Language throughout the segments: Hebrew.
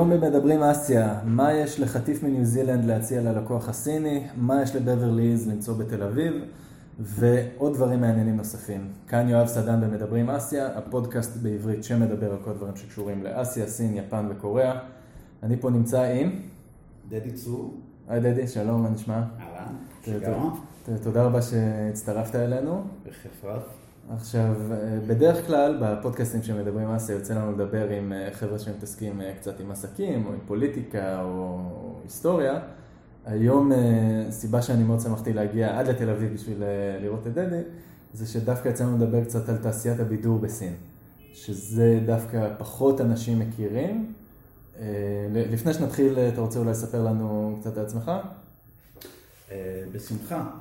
היום במדברים אסיה, מה יש לחטיף מניו זילנד להציע ללקוח הסיני, מה יש לבברלי הילס למצוא בתל אביב, ועוד דברים מעניינים נוספים. כאן יואב סדן במדברים אסיה, הפודקאסט בעברית שמדבר על כל דברים שקשורים לאסיה, סין, יפן וקוריאה. אני פה נמצא עם דדי צור. היי דדי, שלום, מה נשמע? אהלן, שגרון. תודה רבה שהצטרפת אלינו. בכיף רב. עכשיו, בדרך כלל בפודקאסטים שמדברים אסיה יוצא לנו לדבר עם חבר'ה שמתעסקים קצת עם עסקים או עם פוליטיקה או היסטוריה. היום סיבה שאני מאוד שמחתי להגיע עד לתל אביב בשביל לראות את דדי, זה שדווקא יצאנו לדבר קצת על תעשיית הבידור בסין, שזה דווקא פחות אנשים מכירים. לפני שנתחיל, אתה רוצה אולי לספר לנו קצת על עצמך? בשמחה.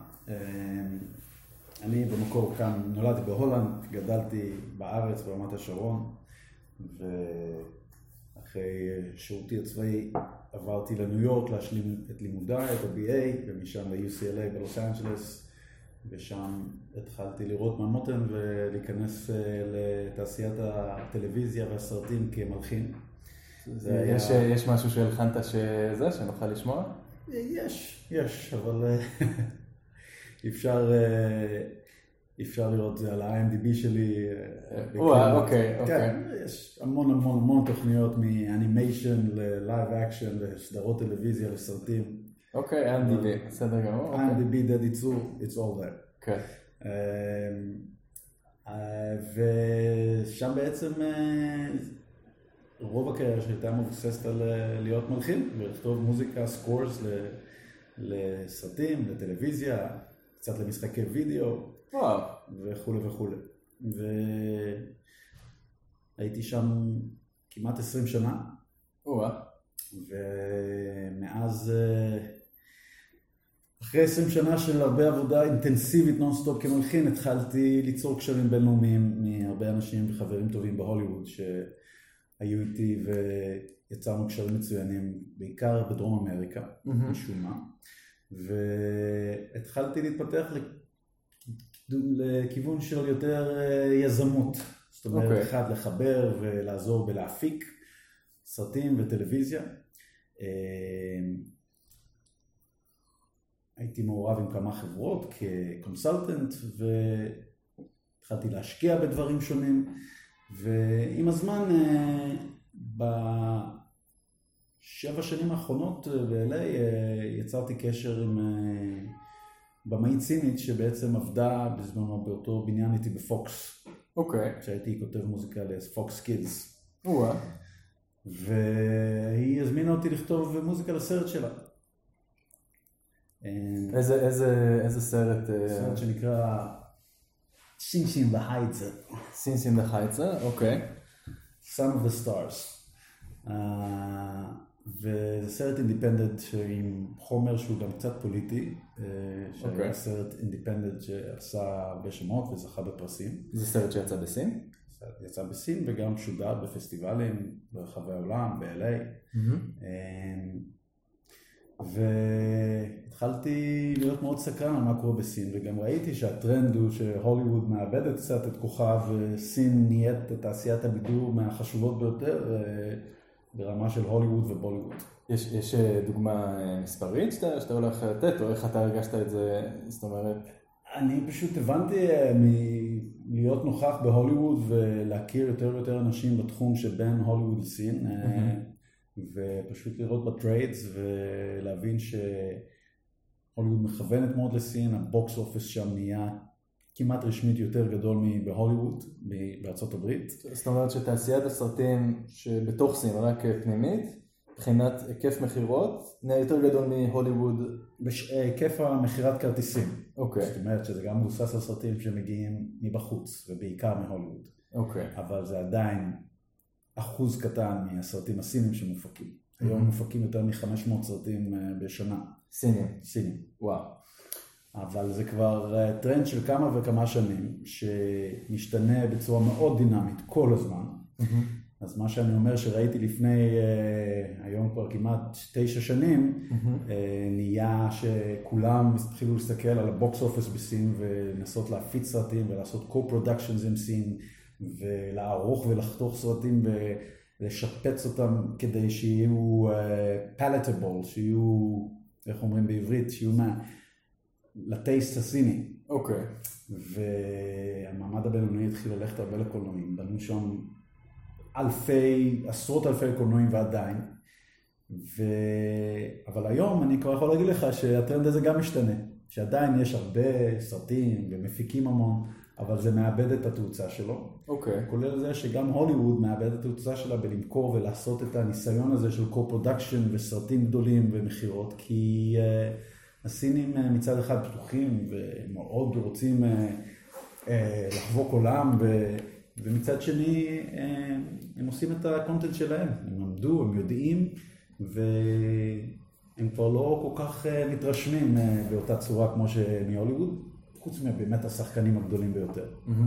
אני במקור כאן נולדתי בהולנד, גדלתי בארץ ברמת השרון, ואחרי שירותי הצבאי עברתי לניו יורק להשלים את לימודיי, את ה-BA, ומשם ל-UCLA בלוס אנג'לס, ושם התחלתי לראות מהמותן ולהיכנס לתעשיית הטלוויזיה והסרטים כמלחין. יש משהו שהלחנת שנוכל לשמוע? יש, אבל אפשר לראות זה על ה-IMDb שלי. אוקיי. כן, יש המון תוכניות מאנימיישן ללייב אקשן, לסדרות טלוויזיה, לסרטים. אוקיי, IMDb, בסדר גמור. IMDb, דדי צור, it's all there. כן. ושם בעצם רוב הקריירה שהייתה מבוססת על להיות מלחין ולכתוב מוזיקה, סקורס לסרטים, לטלוויזיה, קצת למשחקי וידאו וכו'. והייתי שם כמעט 20 שנה. ומאז, אחרי 20 שנה של הרבה עבודה אינטנסיבית נונסטופ כמלחין, התחלתי ליצור קשרים בינלאומיים מהרבה אנשים וחברים טובים בהוליווד שהיו איתי, ויצרנו קשרים מצוינים, בעיקר בדרום אמריקה, משום מה. והתחלתי להתפתח לכיוון של יותר יזמות. זאת אומרת, אחד לחבר ולעזור בלהפיק סרטים וטלוויזיה. הייתי מעורב עם כמה חברות כקונסלטנט, והתחלתי להשקיע בדברים שונים. ועם הזמן, ב7 שנים האחרונות ב-LA יצרתי קשר עם במאית סינית שבעצם עבדה בזמנו באותו בניין איתי בפוקס. כשהייתי כותב מוזיקה לפוקס קידס. והיא הזמינה אותי לכתוב מוזיקה לסרט שלה. איזה סרט? סרט שנקרא Sins in the Heights. Sins in the Heights, אוקיי. Some of the Stars. וזה סרט אינדיפנדנט עם חומר שהוא גם קצת פוליטי, שהיה סרט אינדיפנדנט שעשה הרבה שמות וזכה בפרסים. זה סרט שיצא בסין? יצא בסין וגם שודר בפסטיבלים ברחבי העולם, ב-LA. והתחלתי להיות מאוד סקרן על מה קורה בסין, וגם ראיתי שהטרנד הוא שהוליווד מאבדת קצת את כוכב, וסין נהיית תעשיית הבידור מהחשובות ביותר ברמה של הוליווד ובוליווד. יש דוגמה מספרית שאתה הולך לתת, או איך אתה הרגשת את זה, זאת אומרת? אני פשוט הבנתי להיות נוכח בהוליווד ולהכיר יותר ויותר אנשים בתחום שבין הוליווד לסין, ופשוט לראות בטריידס ולהבין שהוליווד מכוונת מאוד לסין, הבוקס אופיס שם נהיה כמעט רשמית יותר גדול מבהוליווד, בארצות הברית. זאת אומרת שתעשיית הסרטים שבתוך סין, רק פנימית, מבחינת היקף מחירות, נהיה יותר גדול מהוליווד? היקף המחירת כרטיסים. אוקיי. זאת אומרת שזה גם מבוסס על סרטים שמגיעים מבחוץ, ובעיקר מהוליווד. אוקיי. אבל זה עדיין אחוז קטן מהסרטים הסינים שמופקים. היום מופקים יותר מ-500 סרטים בשנה. סינים. וואו. אבל זה כבר טרנד של כמה וכמה שנים, שמשתנה בצורה מאוד דינמית כל הזמן. אז מה שאני אומר שראיתי לפני, היום כבר כמעט 9 שנים, נהיה שכולם התחילו להסתכל על הבוקס אופיס בסין, ולנסות להפיץ סרטים ולעשות co-productions עם סין, ולערוך ולחתוך סרטים לשפץ אותם כדי שיהיו palatable, שיהיו, איך אומרים בעברית, שיהיו לטייסט הסיני. אוקיי. והמעמד הבינוני התחיל ללכת הרבה לקולנועים, בנו שם עשרות אלפי קולנועים ועדיין. אבל היום אני כבר יכול להגיד לך שהטרנד הזה גם משתנה, שעדיין יש הרבה סרטים ומפיקים המון, אבל זה מאבד את התאוצה שלו. אוקיי. כולל זה שגם הוליווד מאבד את התאוצה שלה בלמכור ולעשות את הניסיון הזה של קו-פרודקשן וסרטים גדולים ומחירות, כי הסינים מצד אחד פתוחים ומאוד רוצים לחבוק עולם, ומצד שני הם עושים את הקונטנט שלהם, הם למדו, הם יודעים, והם כבר לא כל כך מתרשמים באותה צורה כמו שמהוליווד, חוץ מבאמת השחקנים הגדולים ביותר.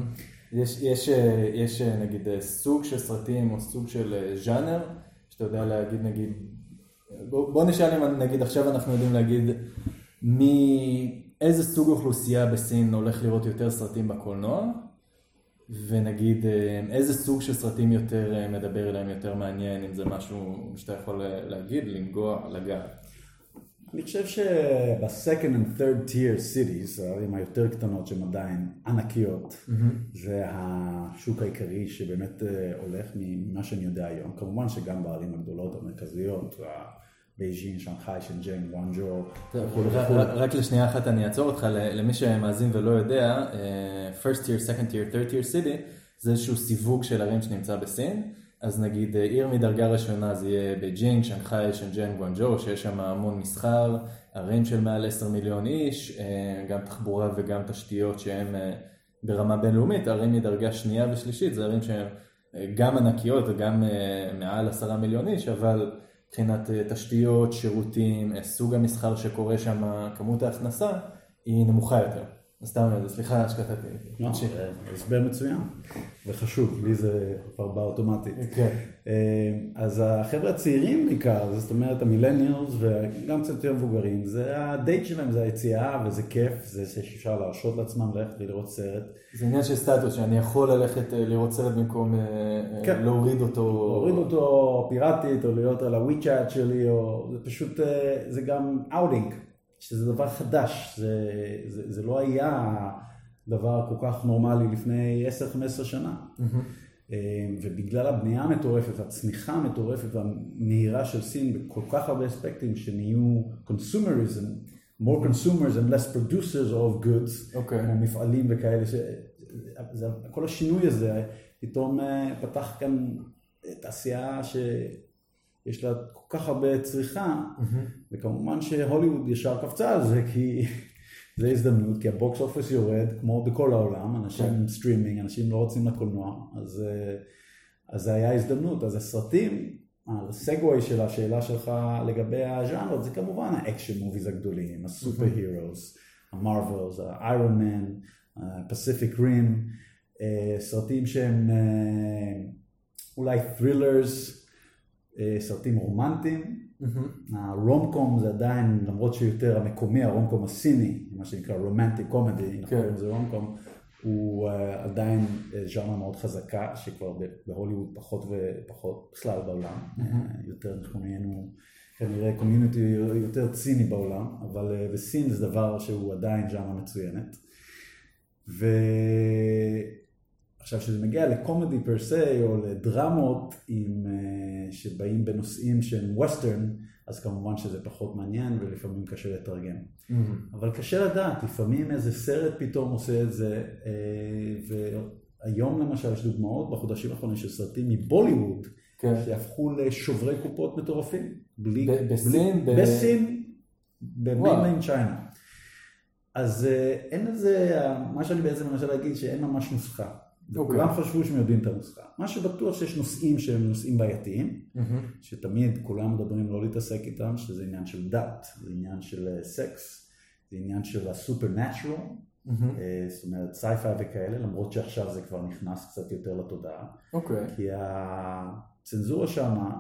יש נגיד סוג של סרטים או סוג של ז'אנר, שאתה יודע להגיד נגיד, בוא נשאל אם נגיד עכשיו אנחנו יודעים להגיד איזה סוג אוכלוסייה בסין הולך לראות יותר סרטים בקולנוע, ונגיד איזה סוג של סרטים יותר מדבר אליהם, יותר מעניין, אם זה משהו שאתה יכול להגיד, לנגוע, לגעת. אני חושב ב-second and third tier cities, הערים היותר קטנות שהן עדיין ענקיות, זה השוק העיקרי שבאמת הולך ממה שאני יודע היום. כמובן שגם בערים הגדולות המרכזיות, בייג'ין, שנגחאי, שנג'ן, גואנג'ו. רק לשנייה אחת אני אעצור אותך, למי שמאזין ולא יודע, first tier, second tier, third tier city, זה איזשהו סיווג של ערים שנמצא בסין. אז נגיד עיר מדרגה ראשונה זה יהיה בייג'ינג, שנגחאי, שנג'ן, גואנג'ו, שיש שם המון מסחר, ערים של מעל 10 מיליון איש, גם תחבורה וגם תשתיות שהן ברמה בינלאומית. ערים מדרגה שנייה ושלישית, זה ערים שהן גם ענקיות וגם מעל 10 מיליון איש, אבל מבחינת תשתיות, שירותים, סוג המסחר שקורה שם, כמות ההכנסה, היא נמוכה יותר. סתם, סליחה שקטעתי. לא, זה הסבר מצוין וחשוב, לי זה כבר בא אוטומטית. אז החבר'ה הצעירים בעיקר, זאת אומרת המילניאלס וגם קצת יותר מבוגרים, זה הדייט שלהם, זה היציאה וזה כיף, זה שאפשר להרשות לעצמם ללכת ולראות סרט. זה עניין של סטטוס, שאני יכול ללכת לראות סרט במקום להוריד אותו. להוריד אותו פיראטית או להיות על הווי-צ'אט שלי, זה פשוט, זה גם אאוטינג. שזה דבר חדש, זה לא היה דבר כל כך נורמלי לפני 10-15 שנה. ובגלל הבנייה המטורפת, הצמיחה המטורפת והמהירה של סין בכל כך הרבה אספקטים שנהיו consumerism, more consumers and less producers of goods, כמו מפעלים וכאלה, כל השינוי הזה פתאום פתח כאן תעשייה יש לה כל כך הרבה צריכה, וכמובן שהוליווד ישר קפצה על זה, כי זה הזדמנות, כי הבוקס אופס יורד, כמו בכל העולם, אנשים סטרימינג, אנשים לא רוצים לקולנוע, אז זה היה הזדמנות. אז הסרטים, הסגווי של השאלה שלך לגבי הז'אנרות, זה כמובן האקשן מוביז הגדולים, הסופר הירוס, המרוולס, האיירון מן, פסיפיק רים, סרטים שהם אולי ת'רילרס, סרטים רומנטיים, הרומקום זה עדיין, למרות שיותר המקומי, הרומקום הסיני, מה שנקרא רומנטיק קומדי, זה רומקום, הוא עדיין ז'אנר מאוד חזקה, שכבר בהוליווד פחות ופחות בכלל בעולם, יותר אנחנו נהיינו כנראה קומיוניטי יותר ציני בעולם, אבל בסין זה דבר שהוא עדיין ז'אנר מצוינת. עכשיו, כשזה מגיע לקומדי פר סי, או לדרמות שבאים בנושאים שהם ווסטרן, אז כמובן שזה פחות מעניין, ולפעמים קשה לתרגם. אבל קשה לדעת, לפעמים איזה סרט פתאום עושה את זה, והיום למשל יש דוגמאות בחודשים האחרונים של סרטים מבוליווד, שהפכו לשוברי קופות מטורפים. בסין, במיינליין צ'יינה. אז אין לזה, מה שאני בעצם מנסה להגיד, שאין ממש נוסחה. וכולם חשבו שהם יודעים את הנוסחה. מה שבטוח שיש נושאים שהם נושאים בעייתיים, שתמיד כולם מדברים לא להתעסק איתם, שזה עניין של דת, זה עניין של סקס, זה עניין של הסופרנטורל, זאת אומרת סייפיי וכאלה, למרות שעכשיו זה כבר נכנס קצת יותר לתודעה. כי הצנזורה שמה,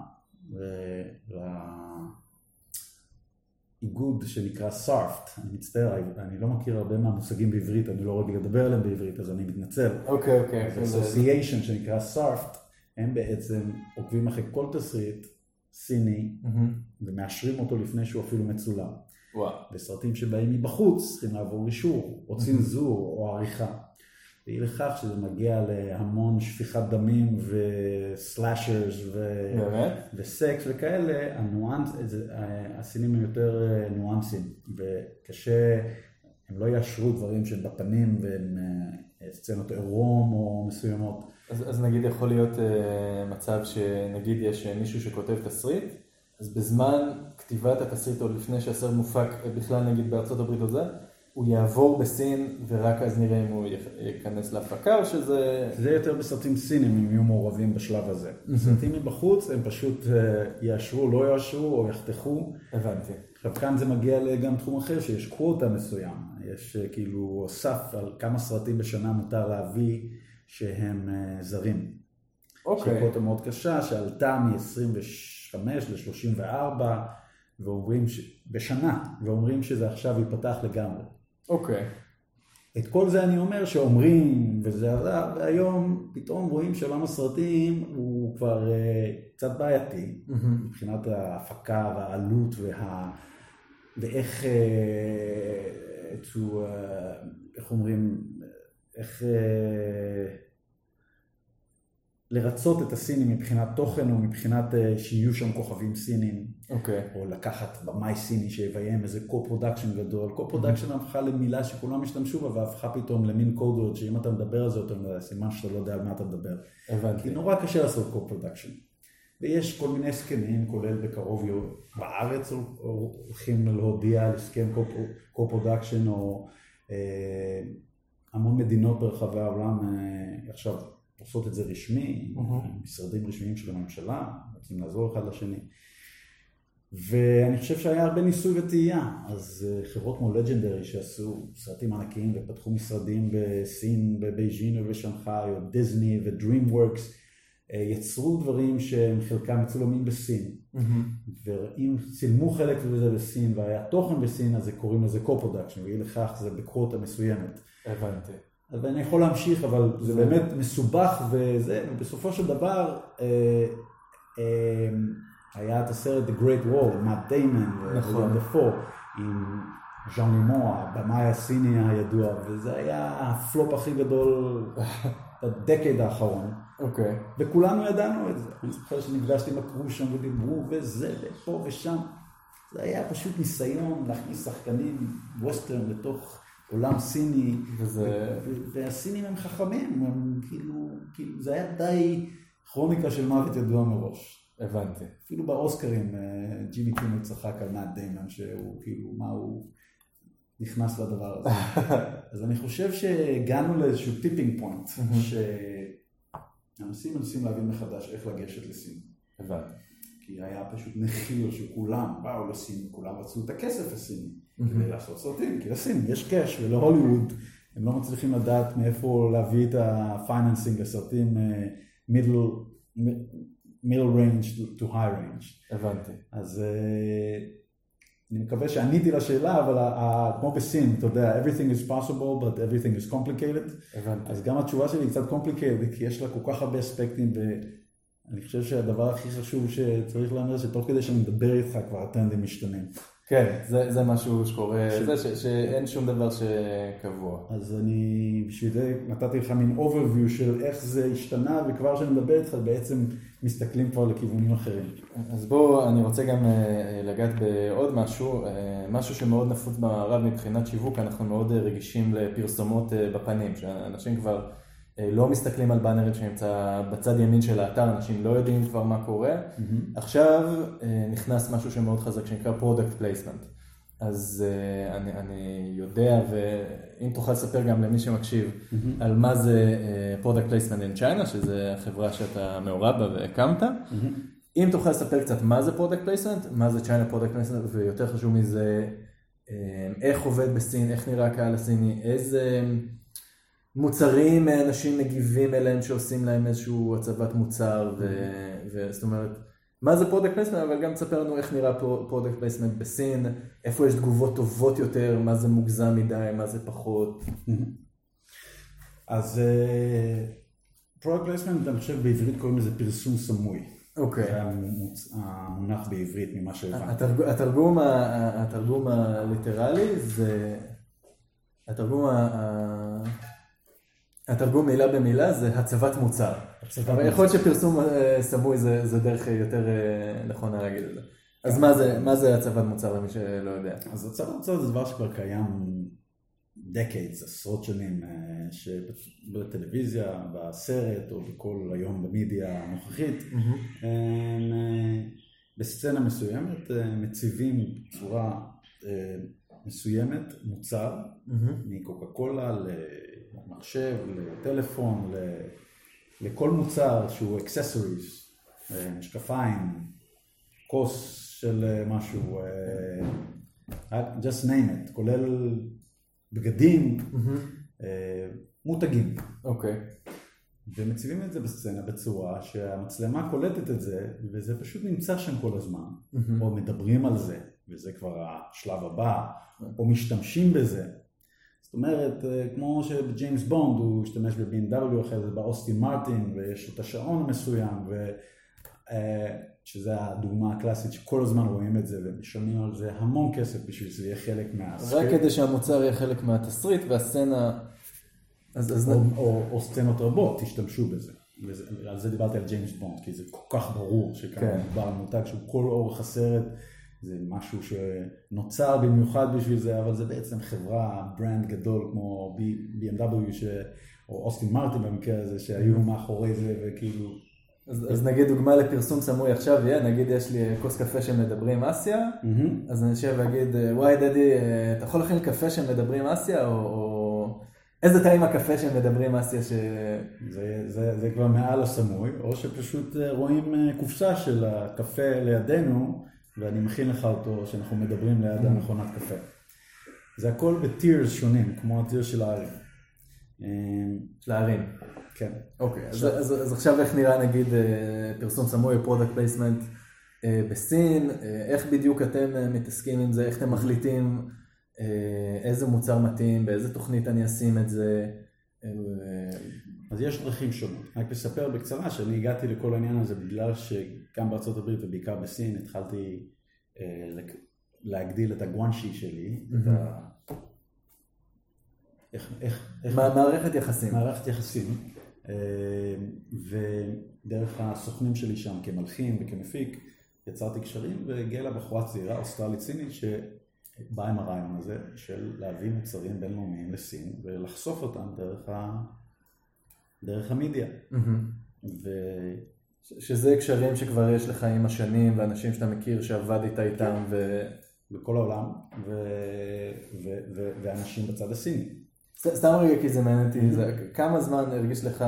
איגוד שנקרא סארפט, אני מצטער, אני לא מכיר הרבה מהמושגים בעברית, אני לא רגיל לדבר עליהם בעברית, אז אני מתנצל. אוקיי. אסוסיישן שנקרא סארפט, הם בעצם עוקבים אחרי כל תסריט סיני, ומאשרים אותו לפני שהוא אפילו מצולם. וסרטים שבאים מבחוץ צריכים לעבור אישור, או צנזור, או עריכה. והיא לכך שזה מגיע להמון שפיכת דמים וסלאשרס וסקס וכאלה, הסינים הם יותר ניואנסים, וקשה, הם לא יאשרו דברים שהם בפנים והם סצנות עירום או מסוימות. אז נגיד יכול להיות מצב שנגיד יש מישהו שכותב תסריט, אז בזמן כתיבת התסריט עוד לפני שהסרט מופק בכלל נגיד בארצות הברית או זה, הוא יעבור בסין ורק אז נראה אם הוא ייכנס להפקה או שזה... זה יותר בסרטים סינים אם יהיו מעורבים בשלב הזה. סרטים מבחוץ הם פשוט יאשרו, לא יאשרו או יחתכו. הבנתי. עכשיו כאן זה מגיע גם תחום אחר שיש קווטה מסוים. יש כאילו סף על כמה סרטים בשנה מותר להביא שהם זרים. אוקיי. שקווטה מאוד קשה שעלתה מ-25 ל-34 ואומרים בשנה, ואומרים שזה עכשיו ייפתח לגמרי. אוקיי. את כל זה אני אומר שאומרים, וזה עלה, והיום פתאום רואים שעולם הסרטים הוא כבר קצת בעייתי, מבחינת ההפקה והעלות ואיך, איך אומרים, איך לרצות את הסינים מבחינת תוכן או מבחינת שיהיו שם כוכבים סינים. אוקיי. או לקחת במאי סיני שיביים איזה קו-פרודקשן גדול. קו-פרודקשן הפכה למילה שכולם השתמשו בה והפכה פתאום למין קודוורד שאם אתה מדבר על זה יותר סימן שאתה לא יודע על מה אתה מדבר. הבנתי. כי נורא קשה לעשות קו-פרודקשן. ויש כל מיני הסכמים, כולל בקרוב בארץ הולכים להודיע על הסכם קו-פרודקשן או המון מדינות ברחבי העולם עכשיו עושות את זה רשמי, משרדים רשמיים של הממשלה, רוצים לעזור אחד לשני. ואני חושב שהיה הרבה ניסוי וטעייה, אז חברות כמו לג'נדרי שעשו סרטים ענקיים ופתחו משרדים בסין, בבייג'ין ובשנגחאי, או דיזני ודרימוורקס, יצרו דברים שהם חלקם מצולמים בסין. ואם צילמו חלק מזה בסין והיה תוכן בסין, אז קוראים לזה קו-פרודקשן, ואי לכך זה בקווטה מסוימת. הבנתי. אז אני יכול להמשיך, אבל זה באמת מסובך וזה, ובסופו של דבר היה את הסרט The Great Wall, עם מאט דיימון וויליאם דפו, עם ז'אן לימו, הבמאי הסיני הידוע, וזה היה הפלופ הכי גדול בדקד האחרון. אוקיי. וכולנו ידענו את זה. אני זוכר שנפגשתי עם הקרו שם ודיברו וזה ופה ושם. זה היה פשוט ניסיון להכניס שחקנים ווסטרן לתוך עולם סיני, והסינים הם חכמים, הם כאילו, זה היה די כרוניקה של מוות ידוע מראש. הבנתי. אפילו באוסקרים, ג'ימי קימל צחק על מאט דיימון, שהוא כאילו, מה הוא נכנס לדבר הזה. אז אני חושב שהגענו לאיזשהו טיפינג פוינט, שאנשים מנסים להבין מחדש איך לגשת לסין. הבנתי. כי היה פשוט מחיר שכולם באו לסין, כולם רצו את הכסף לסין, כדי לעשות סרטים, כי לסין יש קש, ולהוליווד הם לא מצליחים לדעת מאיפה להביא את הפייננסינג לסרטים middle range to high range. הבנתי. אז אני מקווה שעניתי לשאלה, אבל כמו בסין, אתה יודע, everything is possible, but everything is complicated. הבנתי. אז גם התשובה שלי היא קצת complicated, כי יש לה כל כך הרבה אספקטים, אני חושב שהדבר הכי חשוב שצריך לאמר, שתוך כדי שאני מדבר איתך כבר הטרנדים משתנים. כן, זה משהו שקורה, זה שאין שום דבר שקבוע. אז אני בשביל זה נתתי לך מין overview של איך זה השתנה, וכבר שאני מדבר איתך בעצם מסתכלים כבר לכיוונים אחרים. אז בואו, אני רוצה גם לגעת בעוד משהו שמאוד נפוץ במערב מבחינת שיווק, אנחנו מאוד רגישים לפרסומות בפנים, שאנשים כבר לא מסתכלים על באנרים שנמצא בצד ימין של האתר, אנשים לא יודעים כבר מה קורה. עכשיו נכנס משהו שמאוד חזק שנקרא product placement. אז אני יודע, ואם תוכל לספר גם למי שמקשיב על מה זה product placement in China, שזה החברה שאתה מעורב בה והקמת. אם תוכל לספר קצת מה זה product placement, מה זה China product placement, ויותר חשוב מזה, איך עובד בסין, איך נראה הקהל הסיני, איזה מוצרים אנשים מגיבים אליהם שעושים להם איזשהו הצבת מוצר, וזאת אומרת, מה זה פרודקט פלייסמנט, אבל גם תספר לנו איך נראה פרודקט פלייסמנט בסין, איפה יש תגובות טובות יותר, מה זה מוגזם מדי, מה זה פחות. אז Product Placement, אני חושב בעברית קוראים לזה פרסום סמוי. אוקיי. זה המונח בעברית ממה שהבנתי. התרגום הליטרלי זה, התרגום מילה במילה זה הצבת מוצר. אבל יכול להיות שפרסום סמוי זה דרך יותר נכונה להגיד את זה. אז מה זה הצבת מוצר למי שלא יודע? אז הצבת מוצר זה דבר שכבר קיים decades, עשרות שנים, שבטלוויזיה, בסרט או בכל היום במדיה הנוכחית, בסצנה מסוימת מציבים צורה מסוימת מוצר, מקוקה קולה למחשב, לטלפון, לכל מוצר שהוא accessories, משקפיים, כוס של משהו, just name it, כולל בגדים, מותגים. אוקיי. ומציבים את זה בסצנה בצורה שהמצלמה קולטת את זה, וזה פשוט נמצא שם כל הזמן, או מדברים על זה, וזה כבר השלב הבא, או משתמשים בזה. זאת אומרת, כמו שבג'יימס בונד הוא השתמש ב-BMW אחרי זה, באוסטין מרטין, ויש את השעון המסוים, שזה הדוגמה הקלאסית שכל הזמן רואים את זה, ומשלמים על זה המון כסף בשביל שזה יהיה חלק מהסקריפט. רק כדי שהמוצר יהיה חלק מהתסריט, והסצנה... או סצנות רבות תשתמשו בזה. על זה דיברתי על ג'יימס בונד, כי זה כל כך ברור שכאן מדובר על מותג שהוא כל אורך הסרט, זה משהו שנוצר במיוחד בשביל זה, אבל זה בעצם חברה, ברנד גדול כמו BMW או אוסטין מרטין במקרה הזה, שהיו מאחורי זה וכאילו... אז נגיד דוגמה לפרסום סמוי עכשיו יהיה, נגיד יש לי כוס קפה שמדברים אסיה, אז אני אשב ואגיד, וואי דדי, אתה יכול להכין קפה שמדברים אסיה, או איזה טעים הקפה שמדברים אסיה ש... זה כבר מעל הסמוי, או שפשוט רואים קופסה של הקפה לידינו, ואני מכין לך אותו שאנחנו מדברים ליד המכונת קפה. זה הכל בטירס שונים, כמו הטיר של הערים. של הערים. כן. אוקיי, אז עכשיו איך נראה נגיד פרסום סמוי או פרודקט פלייסמנט בסין, איך בדיוק אתם מתעסקים עם זה, איך אתם מחליטים איזה מוצר מתאים, באיזה תוכנית אני אשים את זה? אז יש דרכים שונות. רק לספר בקצרה שאני הגעתי לכל העניין הזה בגלל שגם בארצות הברית ובעיקר בסין התחלתי להגדיל את הגואנשי שלי. מערכת יחסים. מערכת יחסים. ודרך הסוכנים שלי שם כמלחין וכמפיק יצרתי קשרים והגיעה לה בחורה צעירה אוסטרלית סינית שבאה עם הרעיון הזה של להביא מוצרים בינלאומיים לסין ולחשוף אותם דרך המדיה. שזה קשרים שכבר יש לך עם השנים ואנשים שאתה מכיר שעבדת איתם בכל העולם ואנשים בצד הסיני. סתם רגע כי זה מעניין אותי, כמה זמן הרגיש לך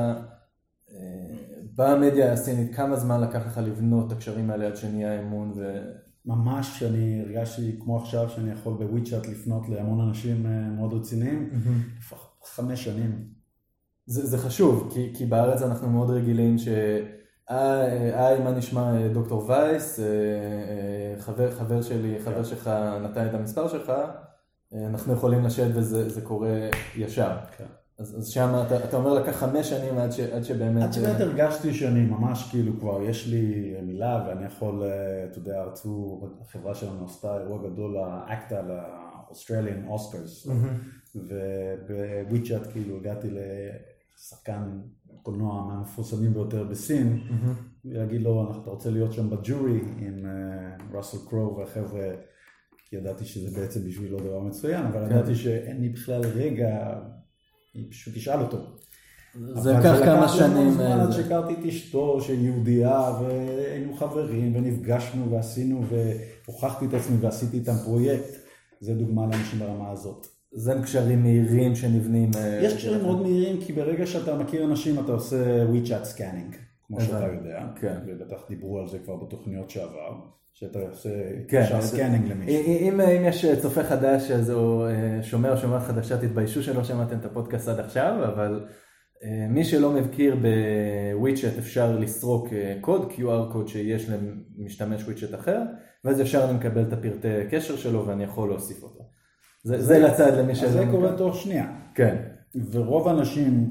במדיה הסינית, כמה זמן לקח לך לבנות את הקשרים האלה עד שנהיה אמון ממש שאני הרגשתי כמו עכשיו שאני יכול בוויצ'אט לפנות להמון אנשים מאוד רציניים, 5 שנים. זה חשוב, כי בארץ אנחנו מאוד רגילים מה נשמע דוקטור וייס, חבר שלי, חבר שלך נתן את המספר שלך, אנחנו יכולים לשבת וזה קורה ישר. אז שם אתה אומר לקח 5 שנים עד שבאמת... עד שבאמת הרגשתי שאני ממש כאילו כבר יש לי מילה ואני יכול, אתה יודע, החברה שלנו עשתה אירוע גדול לאקטה, לאוסטרליאן אוסקרס, ובוויצ'אט כאילו הגעתי לשחקן קולנוע מהמפורסמים ביותר בסין, ולהגיד לו, אתה רוצה להיות שם בג'ורי עם ראסל קרו והחבר'ה, כי ידעתי שזה בעצם בשבילו דבר מצוין, אבל ידעתי שאין לי בכלל רגע, אני פשוט אשאל אותו. זה לקח כמה שנים. עד שהכרתי את אשתו שהיא יהודייה, והיינו חברים ונפגשנו ועשינו, והוכחתי את עצמי ועשיתי איתם פרויקט. זה דוגמה לאנשים ברמה הזאת. זה קשרים מהירים שנבנים. יש קשרים מאוד מהירים, כי ברגע שאתה מכיר אנשים אתה עושה WeChat סקנינג, כמו שאתה יודע, ובטח דיברו על זה כבר בתוכניות שעבר. שאתה עושה סקנינג למישהו. אם יש צופה חדש, אז הוא שומע או שומעת חדשה, תתביישו שלא שמעתם את הפודקאסט עד עכשיו, אבל מי שלא מכיר בוויצ'ט אפשר לסרוק קוד, QR קוד שיש למשתמש וויצ'ט אחר, ואז אפשר לקבל את הפרטי קשר שלו ואני יכול להוסיף אותו. זה לצד למי שלא... אז זה קורה תוך שנייה. כן. ורוב האנשים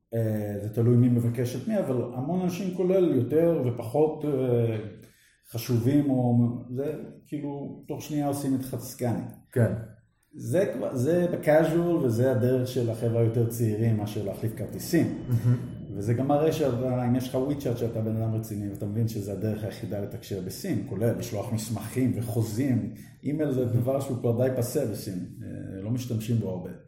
זה תלוי מי מבקש את מי, אבל המון אנשים כולל יותר ופחות חשובים, או זה כאילו תוך שנייה עושים את חצקני. כן. זה בקאז'ואל, וזה הדרך של החבר'ה יותר צעירים, מאשר להחליף כרטיסים. וזה גם מראה שאם יש לך וויצ'אט שאתה בן אדם רציני, ואתה מבין שזה הדרך היחידה לתקשר בסין, כולל לשלוח מסמכים וחוזים. אימייל זה דבר שהוא כבר די פסה בסין, לא משתמשים בו הרבה.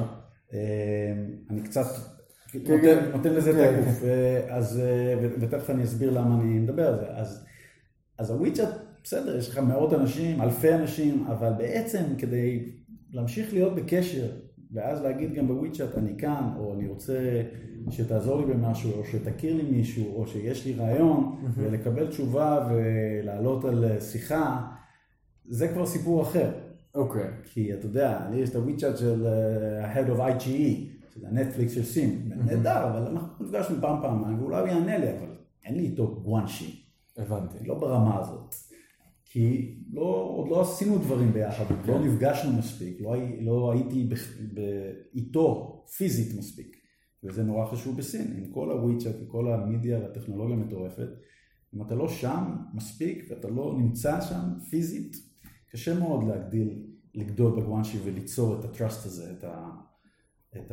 אני קצת נותן לזה תקוף, ותכף אני אסביר למה אני מדבר על זה. אז הוויצ'אט, בסדר, יש לך מאות אנשים, אלפי אנשים, אבל בעצם כדי להמשיך להיות בקשר, ואז להגיד גם בוויצ'אט, אני כאן, או אני רוצה שתעזור לי במשהו, או שתכיר לי מישהו, או שיש לי רעיון, ולקבל תשובה ולעלות על שיחה, זה כבר סיפור אחר. אוקיי. כי אתה יודע, לי יש את הוויצ'אט של ה-Head of IGE, שזה הנטפליקס של סין, נהדר, אבל אנחנו נפגשנו פעם, ואולי הוא יענה לי, אבל אין לי איתו גואנשי. הבנתי. לא ברמה הזאת. כי עוד לא עשינו דברים ביחד, לא נפגשנו מספיק, לא הייתי איתו פיזית מספיק. וזה נורא חשוב בסין, עם כל הוויצ'אט וכל המדיה והטכנולוגיה המטורפת. אם אתה לא שם מספיק ואתה לא נמצא שם פיזית, קשה מאוד לגדול בגואנשי וליצור את הטראסט הזה, את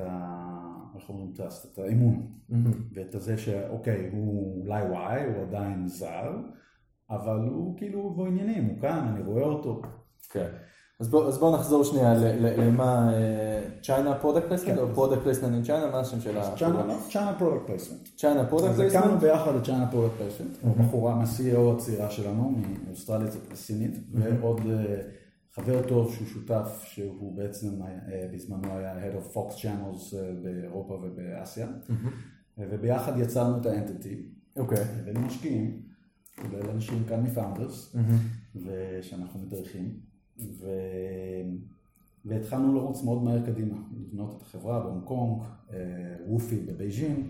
האמון. ואת זה שאוקיי, הוא אולי וואי, הוא עדיין זר, אבל הוא כאילו בעניינים, הוא כאן, אני רואה אותו. כן. אז בואו נחזור שנייה למה China Product Placement או Product Placement in China, מה השם של China Product Placement. China Product Placement. אז הקמנו ביחד את China Product Placement, בחורה מה-CEO הצעירה שלנו, מאוסטרליה הסינית, ועוד חבר טוב שהוא שותף, שהוא בעצם בזמנו היה Head of Fox Channels באירופה ובאסיה, וביחד יצרנו את האנטיטי. אוקיי. והם משקיעים, כולל אנשים כאן מפאונדרס, ושאנחנו מדריכים. והתחלנו לרוץ מאוד מהר קדימה, לבנות את החברה בהונג קונג, וופי בבייג'ין,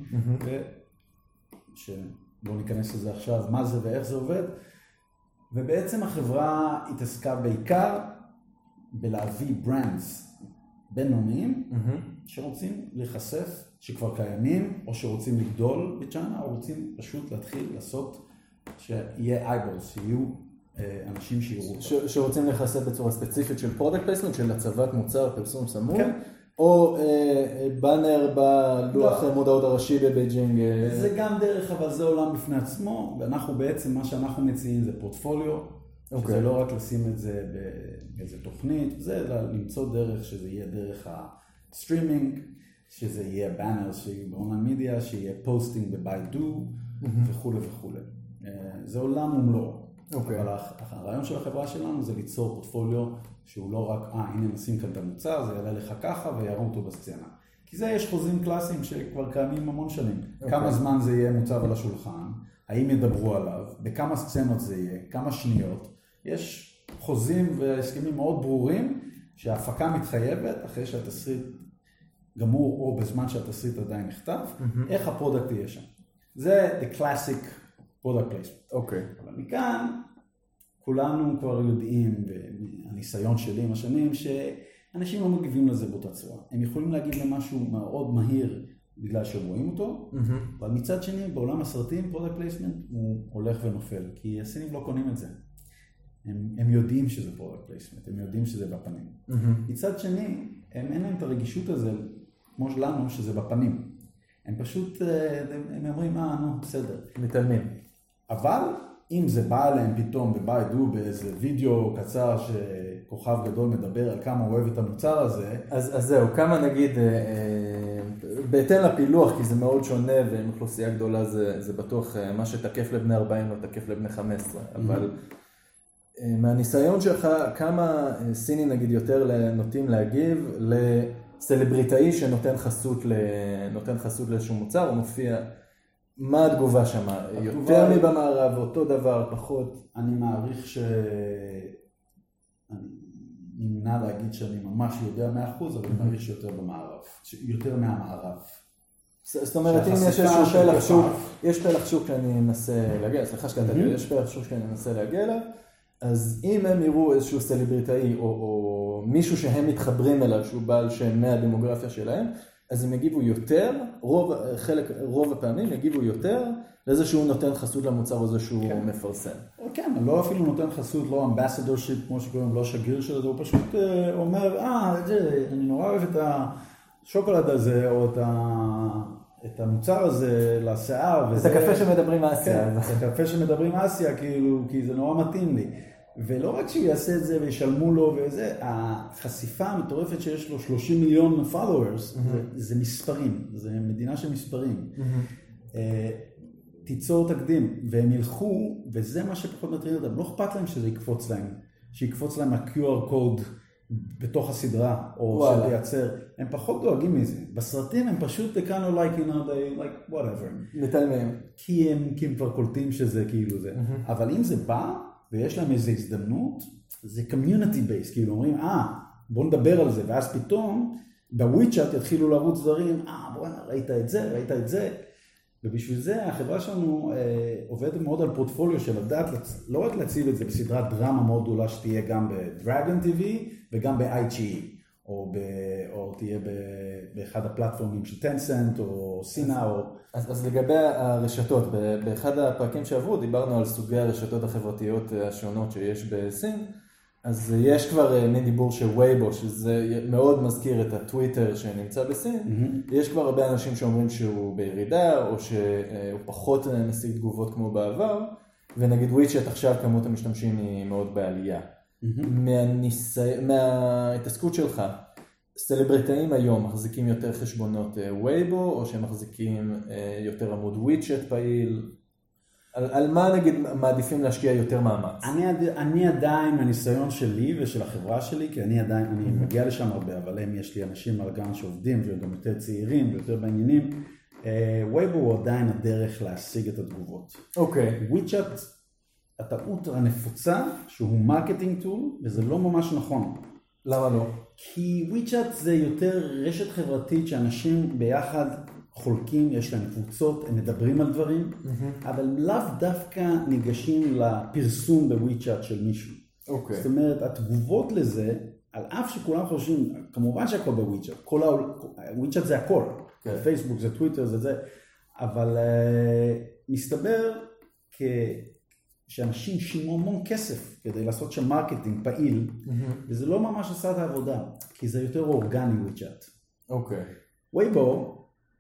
שלא ניכנס לזה עכשיו מה זה ואיך זה עובד, ובעצם החברה התעסקה בעיקר בלהביא ברנדס בינוניים שרוצים להיחשף, שכבר קיימים, או שרוצים לגדול בצ'יינה, או רוצים פשוט להתחיל לעשות שיהיה אייבולס, שיהיו אנשים שיראו אותם. שרוצים להיחשף בצורה ספציפית של פרודקט פלייסמנט, של הצבת מוצר, פרסום סמוי, או באנר בלוח מודעות הראשי בבייג'ינג. זה גם דרך, אבל זה עולם בפני עצמו, ואנחנו בעצם, מה שאנחנו מציעים זה פורטפוליו, שזה לא רק לשים את זה באיזה תוכנית, זה למצוא דרך שזה יהיה דרך הסטרימינג, שזה יהיה באנרס שיהיו באונליין מדיה, שיהיה פוסטינג בביידו וכו' וכו'. זה עולם ומלואו. אבל הרעיון של החברה שלנו זה ליצור פורטפוליו שהוא לא רק, הנה נשים כאן את המוצר, זה יעלה לך ככה ויראו אותו בסצנה. כי זה יש חוזים קלאסיים שכבר קיימים המון שנים. כמה זמן זה יהיה מוצב על השולחן, האם ידברו עליו, בכמה סצנות זה יהיה, כמה שניות. יש חוזים והסכמים מאוד ברורים שההפקה מתחייבת אחרי שהתסריט גמור או בזמן שהתסריט עדיין נכתב, איך הפרודקט יהיה שם. זה the classic product placement. אוקיי. אבל מכאן כולנו כבר יודעים, והניסיון שלי עם השנים, שאנשים לא מגיבים לזה באותה צורה. הם יכולים להגיד למשהו מאוד מהיר בגלל שרואים אותו, אבל מצד שני, בעולם הסרטים, product placement הוא הולך ונופל, כי הסינים לא קונים את זה. הם יודעים שזה product placement, הם יודעים שזה בפנים. מצד שני, אין להם את הרגישות הזה, כמו שלנו, שזה בפנים. הם פשוט, הם אומרים, נו, בסדר. מתעלמים. אבל אם זה בא אליהם פתאום בביידו באיזה וידאו קצר שכוכב גדול מדבר על כמה הוא אוהב את המוצר הזה. אז זהו, כמה נגיד, בהתאם לפילוח, כי זה מאוד שונה ועם אוכלוסייה גדולה זה בטוח מה שתקף לבני 40 לא תקף לבני 15, אבל מהניסיון שלך, כמה סיני נגיד יותר נוטים להגיב לסלבריטאי שנותן חסות לאיזשהו מוצר, הוא מופיע, מה התגובה שם? יותר מבמערב, אותו דבר, פחות? אני מעריך אני נמנע להגיד שאני ממש יודע 100%, אבל אני מעריך שיותר במערב, יותר מהמערב. זאת אומרת, אם יש איזשהו פלח שוק שאני מנסה להגיע, סליחה שקטעתי, יש פלח שוק שאני מנסה להגיע אליו, אז אם הם יראו איזשהו סלבריטאי או מישהו שהם מתחברים אליו, שהוא בעל שם מהדמוגרפיה שלהם, אז הם יגיבו יותר, רוב הפעמים יגיבו יותר, לזה שהוא נותן חסות למוצר או זה שהוא מפרסם. כן, לא אפילו נותן חסות, לא אמבסדורשיפ, כמו שקוראים, לא שגריר של זה, הוא פשוט אומר, אני נורא אוהב את השוקולד הזה, או את המוצר הזה לשיער. את הקפה שמדברים מאסיה. כן, את הקפה שמדברים מאסיה, כאילו, כי זה נורא מתאים לי. ולא רק שהוא יעשה את זה וישלמו לו וזה, החשיפה המטורפת שיש לו 30 מיליון followers, זה מספרים, זה מדינה של מספרים. תיצור תקדים, והם ילכו, וזה מה שפחות מטריד אותם, לא אכפת להם שזה יקפוץ להם, שיקפוץ להם ה-QR code בתוך הסדרה, או שתייצר, הם פחות דואגים מזה. בסרטים הם פשוט, they kind of like, you know, they like whatever. מתעלמים. כי הם כבר קולטים שזה כאילו זה. אבל אם זה בא, ויש להם איזו הזדמנות, זה community based, כאילו אומרים, בוא נדבר על זה, ואז פתאום, בוויצ'אט יתחילו לרוץ דברים, בוא ראית את זה, ראית את זה, ובשביל זה החברה שלנו עובדת מאוד על פורטפוליו של לדעת, לא רק להציב את זה בסדרת דרמה מאוד גדולה שתהיה גם בדרגון TV וגם ב-IGE, או תהיה באחד הפלטפורמים של טנסנט או סינה. אז לגבי הרשתות, באחד הפרקים שעברו דיברנו על סוגי הרשתות החברתיות השונות שיש בסין, אז יש כבר מין דיבור של וייבו, שזה מאוד מזכיר את הטוויטר שנמצא בסין. יש כבר הרבה אנשים שאומרים שהוא בירידה, או שהוא פחות משיג תגובות כמו בעבר, ונגיד וויצ'אט עכשיו כמות המשתמשים היא מאוד בעלייה. מההתעסקות שלך, סלבריטאים היום מחזיקים יותר חשבונות וייבו, או שהם מחזיקים יותר עמוד וויצ'אט פעיל? על מה נגיד מעדיפים להשקיע יותר מאמץ? אני עדיין, מהניסיון שלי ושל החברה שלי, כי אני מגיע לשם הרבה, אבל יש לי אנשים על גן שעובדים, וגם יותר צעירים ויותר בעניינים, וייבו הוא עדיין הדרך להשיג את התגובות. אוקיי. וויצ'אט, הטעות הנפוצה, שהוא מרקטינג טול, וזה לא ממש נכון. למה לא? כי וויצ'אט זה יותר רשת חברתית שאנשים ביחד חולקים, יש להם קבוצות, הם מדברים על דברים, אבל לאו דווקא ניגשים לפרסום בוויצ'אט של מישהו. אוקיי. זאת אומרת, התגובות לזה, על אף שכולם חושבים, כמובן שהכל בוויצ'אט, וויצ'אט זה הכל, פייסבוק זה טוויטר זה, אבל מסתבר שאנשים שילמו המון כסף כדי לעשות שם מרקטינג פעיל, וזה לא ממש עשה את העבודה, כי זה יותר אורגני וויצ'אט. אוקיי. וייבו,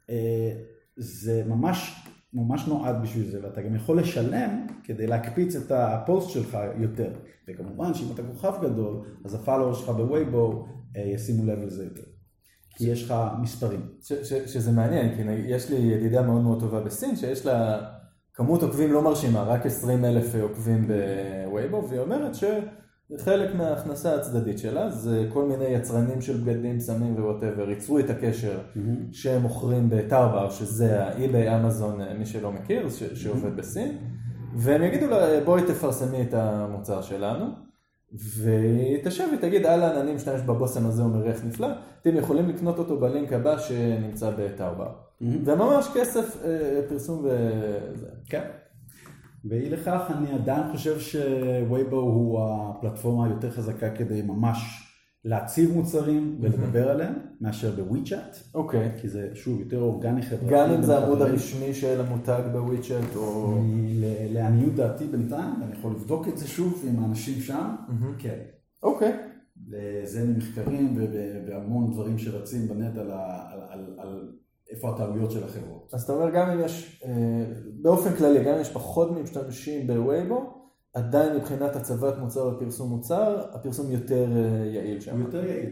זה ממש נועד בשביל זה, ואתה גם יכול לשלם כדי להקפיץ את הפוסט שלך יותר. וכמובן שאם אתה כוכב גדול, אז הפלוור שלך בווייבו ישימו לב לזה יותר. כי יש לך מספרים. שזה מעניין, כי יש לי ידידה מאוד מאוד טובה בסין, שיש לה כמות עוקבים לא מרשימה, רק 20,000 עוקבים בווייבו, והיא אומרת חלק מההכנסה הצדדית שלה זה כל מיני יצרנים של בגדים, סמים ווואטאבר, ייצרו את הקשר שהם מוכרים בטאובאו, שזה האי-ביי אמזון, מי שלא מכיר, שעובד בסין, והם יגידו לה, בואי תפרסמי את המוצר שלנו, והיא תשב ותגיד, אהלן, אני משתמש בבושם הזה, אומר איך נפלא, אתם יכולים לקנות אותו בלינק הבא שנמצא בטאובאו. וממש כסף, פרסום וזה. כן. ואי לכך, אני עדיין חושב שווייבו הוא הפלטפורמה היותר חזקה כדי ממש להציב מוצרים ולדבר עליהם, מאשר בוויצ'אט. אוקיי. כי זה שוב יותר אורגני חברתי. גם אם זה העמוד הרשמי של המותג בוויצ'אט או... לעניות דעתי בינתיים, אני יכול לבדוק את זה שוב עם האנשים שם. כן. אוקיי. זה ממחקרים ובהמון דברים שרצים בנט על איפה הטעויות של החברות. אז אתה אומר, גם אם יש, באופן כללי, גם אם יש פחות משתמשים בווייבו, עדיין מבחינת הצבת מוצר ופרסום מוצר, הפרסום יותר יעיל שם. הוא יותר יעיל,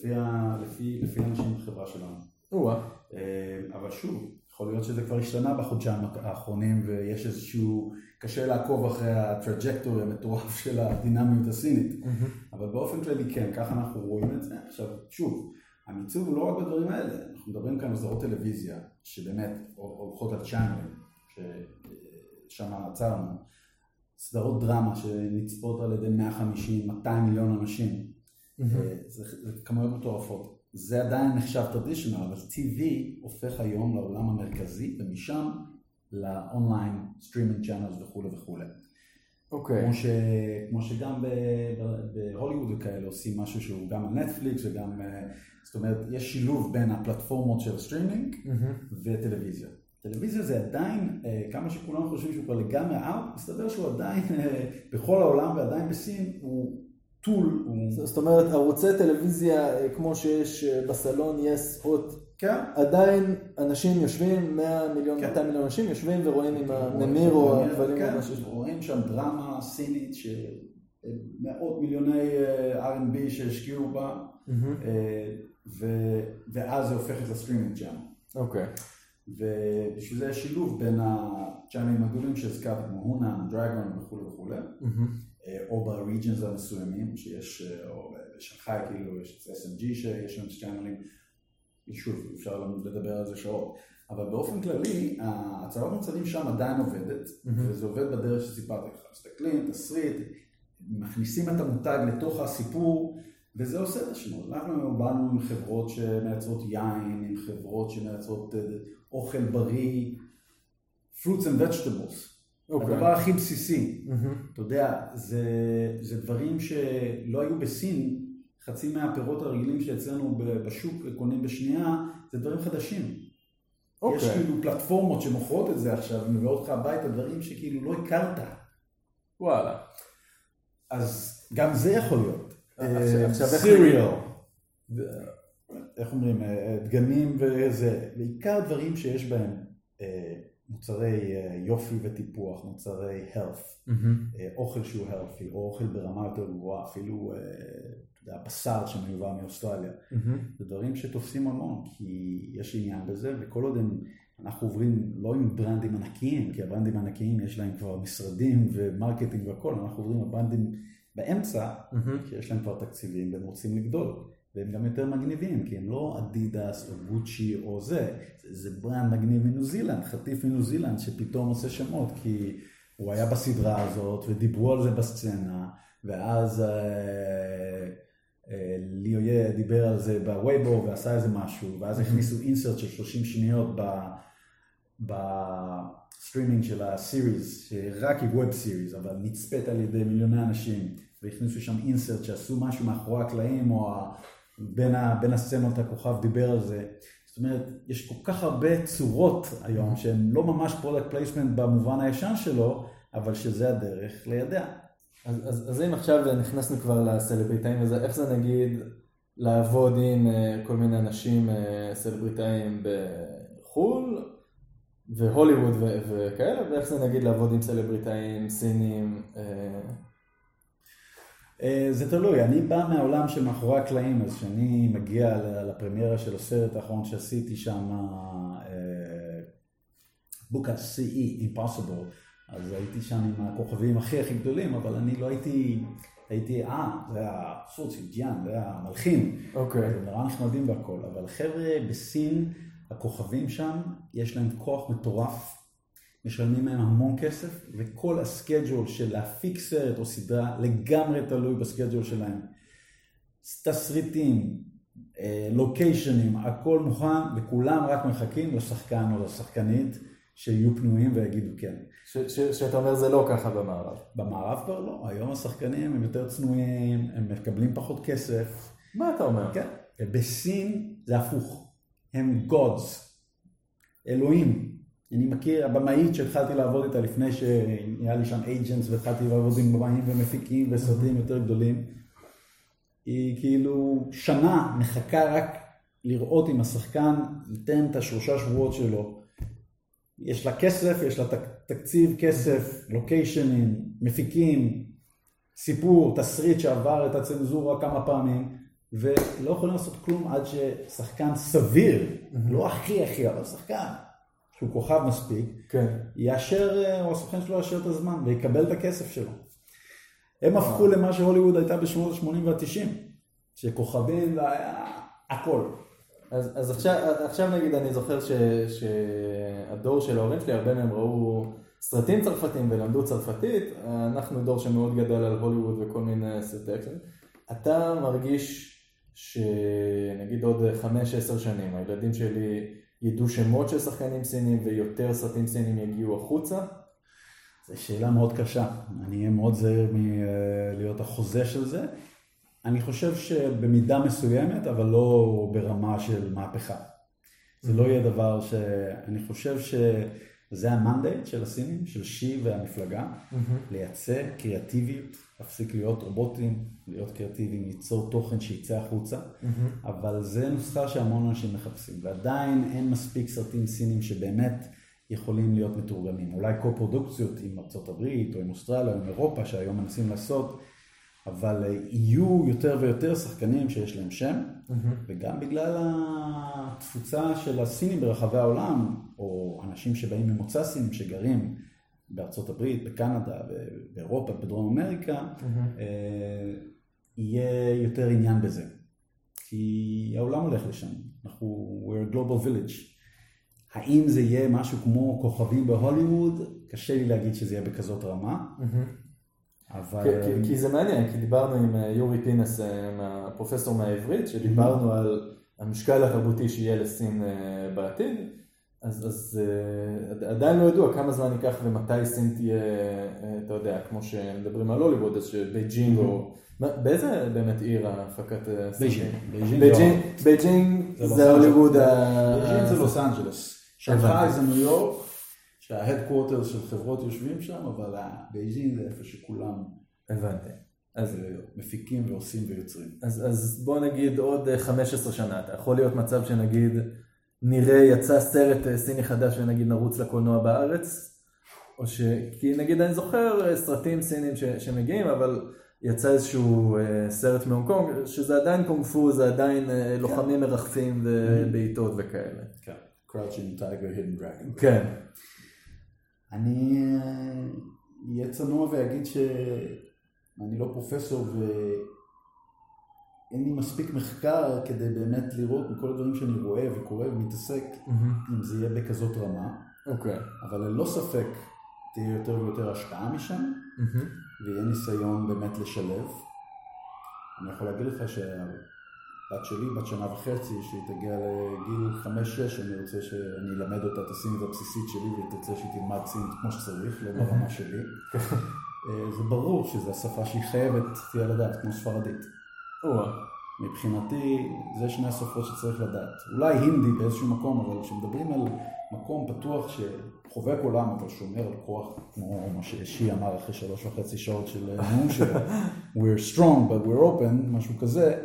לפי אנשים בחברה שלנו. אבל שוב, יכול להיות שזה כבר השתנה בחודשיים האחרונים, ויש איזשהו, קשה לעקוב אחרי הטראג'קטורי המטורף של הדינמיות הסינית. אבל באופן כללי כן, ככה אנחנו רואים את זה. עכשיו, שוב, המיצוב הוא לא רק בדברים האלה, אנחנו מדברים כאן על סדרות טלוויזיה, שבאמת הולכות על צ'אנלים, ששם עצרנו, סדרות דרמה שנצפות על ידי 150-200 מיליון אנשים, זה כמויות מטורפות. זה עדיין נחשב טרדישיונל, אבל TV הופך היום לעולם המרכזי, ומשם לאונליין, סטרימינג צ'אנלס וכו' וכו'. אוקיי. כמו שגם בהוליווד וכאלה עושים משהו שהוא גם על נטפליקס וגם, זאת אומרת, יש שילוב בין הפלטפורמות של סטרימינג וטלוויזיה. טלוויזיה זה עדיין, כמה שכולם חושבים שהוא כבר לגמרי אאוט, מסתבר שהוא עדיין בכל העולם ועדיין בסין הוא טול. זאת אומרת, ערוצי טלוויזיה כמו שיש בסלון, יש עוד, כן. עדיין אנשים יושבים, 100 מיליון, 200 מיליון אנשים יושבים ורואים עם הנמיר או הכבלים. כן, רואים שם דרמה סינית שמאות מיליוני R&B שהשקיעו בה, ואז זה הופכת לסטרימינג ג'אם. אוקיי. ובשביל זה יש שילוב בין הג'אמים הגדולים שהזכרתי, כמו הונאם, דרגון וכו', או בריג'נס המסוימים שיש, או בשנגחאי כאילו, יש את SMG שיש שם צ'אנלים, שוב, אפשר לדבר על זה שעות, אבל באופן כללי, הצבת מוצרים שם עדיין עובדת, וזה עובד בדרך שסיפרתי לך, מסתכלים, תסריט, מכניסים את המותג לתוך הסיפור, וזה עושה את השינוי. אנחנו באנו עם חברות שמייצרות יין, עם חברות שמייצרות אוכל בריא, fruits and vegetables. הדבר הכי בסיסי. אתה יודע, זה דברים שלא היו בסין, חצי מהפירות הרגילים שאצלנו בשוק קונים בשנייה, זה דברים חדשים. יש כאילו פלטפורמות שמוכרות את זה עכשיו, ומביאות לך הביתה דברים שכאילו לא הכרת. וואלה. אז גם זה יכול להיות. סיריאל. איך אומרים, דגנים וזה, בעיקר דברים שיש בהם מוצרי יופי וטיפוח, מוצרי health, אוכל שהוא healthy, או אוכל ברמה יותר גבוהה, אפילו הבשר שמיובא מאוסטרליה. זה דברים שתופסים המון, כי יש עניין בזה, וכל עוד אנחנו עוברים לא עם ברנדים ענקיים, כי הברנדים הענקיים יש להם כבר משרדים ומרקטינג והכל, אנחנו עוברים עם ברנדים באמצע, שיש להם כבר תקציבים והם רוצים לגדול. והם גם יותר מגניבים, כי הם לא אדידס או גוצ'י או זה ברנד מגניב מניו זילנד, חטיף מניו זילנד שפתאום עושה שמות, כי הוא היה בסדרה הזאת ודיברו על זה בסצנה, ואז ליאויה דיבר על זה בווייבו ועשה איזה משהו, ואז הכניסו אינסרט של 30 שניות בסטרימינג של הסיריז, שרק היא ווב סיריז, אבל נצפת על ידי מיליוני אנשים, והכניסו שם אינסרט שעשו משהו מאחורי הקלעים, או בין הסצנות הכוכב דיבר על זה. זאת אומרת, יש כל כך הרבה צורות היום, שהן לא ממש פרודקט פלייסמנט במובן הישן שלו, אבל שזה הדרך לידע. אז אם עכשיו נכנסנו כבר לסלבריטאים, איך זה נגיד לעבוד עם כל מיני אנשים סלבריטאים בחול, והוליווד וכאלה, ואיך זה נגיד לעבוד עם סלבריטאים סינים? זה תלוי, אני בא מהעולם של מאחורי הקלעים, אז כשאני מגיע לפרמיירה של הסרט האחרון שעשיתי שם, בוקה CE, Impossible, אז הייתי שם עם הכוכבים הכי גדולים, אבל אני לא הייתי, זה היה סוצי, ג'יאן, זה היה מלחין, זה נראה נחמדים והכל, אבל חבר'ה בסין, הכוכבים שם, יש להם כוח מטורף, משלמים מהם המון כסף, וכל הסקייג'ול של להפיק סרט או סדרה לגמרי תלוי בסקייג'ול שלהם. תסריטים, לוקיישנים, הכל מוכן, וכולם רק מחכים לשחקן או לשחקנית שיהיו פנויים ויגידו כן. שאתה אומר זה לא ככה במערב. במערב כבר לא, היום השחקנים הם יותר צנועים, הם מקבלים פחות כסף. מה אתה אומר? כן, בסין זה הפוך, הם gods, אלוהים. אני מכיר, הבמאית שהתחלתי לעבוד איתה לפני שנהיה לי שם agents והתחלתי לעבוד עם במאים ומפיקים וסרטים יותר גדולים. היא כאילו שנה מחכה רק לראות אם השחקן ייתן את 3 שבועות שלו. יש לה כסף, יש לה תקציב, כסף, לוקיישנים, מפיקים, סיפור, תסריט שעבר את הצנזורה כמה פעמים, ולא יכולים לעשות כלום עד ששחקן סביר, לא הכי, אבל שחקן. שהוא כוכב מספיק, יאשר, או הסוכן שלו יאשר את הזמן, ויקבל את הכסף שלו. הם הפכו למה שהוליווד הייתה בשנות ה-80 וה-90, שכוכבים היה הכל. אז עכשיו נגיד, אני זוכר שהדור של ההורים שלי, הרבה מהם ראו סרטים צרפתיים ולמדו צרפתית, אנחנו דור שמאוד גדל על הוליווד וכל מיני סרטי אקשן. אתה מרגיש שנגיד עוד 5-10 שנים, הילדים שלי ידעו שמות של שחקנים סינים ויותר סרטים סינים יגיעו החוצה? זו שאלה מאוד קשה. אני אהיה מאוד זהיר מלהיות החוזה של זה. אני חושב שבמידה מסוימת, אבל לא ברמה של מהפכה. זה לא יהיה דבר שאני חושב שזה המנדט של הסינים, של שי והמפלגה, לייצא קריאטיביות, להפסיק להיות רובוטים, להיות קריאטיביים, ליצור תוכן שיצא החוצה, אבל זה נוסחה שהמון אנשים מחפשים, ועדיין אין מספיק סרטים סינים שבאמת יכולים להיות מתורגמים. אולי קו-פרודוקציות עם ארצות הברית, או עם אוסטרליה, או עם אירופה, שהיום מנסים לעשות, אבל יהיו יותר ויותר שחקנים שיש להם שם, וגם בגלל התפוצה של הסינים ברחבי העולם, או אנשים שבאים ממוצא סינים שגרים בארצות הברית, בקנדה, באירופה, בדרום אמריקה, יהיה יותר עניין בזה. כי העולם הולך לשם. we're a global village. האם זה יהיה משהו כמו כוכבים בהוליווד? קשה לי להגיד שזה יהיה בכזאת רמה. אבל... כי זה מעניין, כי דיברנו עם יורי פינס, הפרופסור מהעברית, שדיברנו על המשקל התרבותי שיהיה לסין בעתיד, אז עדיין לא ידוע כמה זמן ייקח ומתי סין תהיה, אתה יודע, כמו שמדברים על הוליווד, אז שבייג'ינג או... באיזה באמת עיר ההפקת סין? בייג'ינג זה הוליווד בייג'ינג זה לוס אנג'לס. שנגחאי זה ניו יורק. שההדקוורטר של חברות יושבים שם, אבל בייג'ינג זה איפה שכולם מפיקים ועושים ויוצרים. אז בוא נגיד עוד 15 שנה, אתה יכול להיות מצב שנגיד נראה יצא סרט סיני חדש ונגיד נרוץ לקולנוע בארץ, או כי נגיד אני זוכר סרטים סינים שמגיעים, אבל יצא איזשהו סרט מהונג קונג, שזה עדיין קונג פו, זה עדיין לוחמים מרחפים ובעיטות וכאלה. כן, Crouching Tiger, Hidden Dragon. כן. אני אהיה צנוע ואגיד שאני לא פרופסור ואין לי מספיק מחקר כדי באמת לראות מכל הדברים שאני רואה וקורא ומתעסק אם זה יהיה בכזאת רמה. אוקיי. אבל ללא ספק תהיה יותר ויותר השקעה משם ויהיה ניסיון באמת לשלב. אני יכול להגיד לך בת שלי, בת שנה וחצי, שהיא תגיע לגיל 5-6, אני רוצה שאני אלמד אותה את הסינית הבסיסית שלי, והיא תרצה שהיא תלמד סינית כמו שצריך, לא ברמה שלי. זה ברור שזו השפה שהיא חייבת תהיה לדעת, כמו ספרדית. מבחינתי, זה שני השפות שצריך לדעת. אולי הינדי באיזשהו מקום, אבל כשמדברים על מקום פתוח שחובק עולם, אבל שומר על כוח, כמו מה ששי אמר אחרי 3.5 שעות של נאום שלו, we're strong but we're open, משהו כזה,